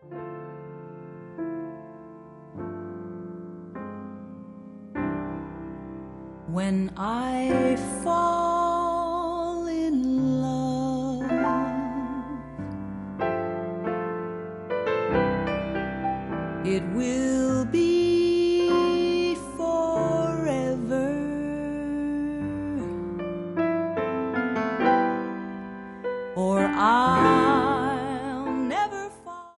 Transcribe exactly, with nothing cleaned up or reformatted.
When I fall in love, it will be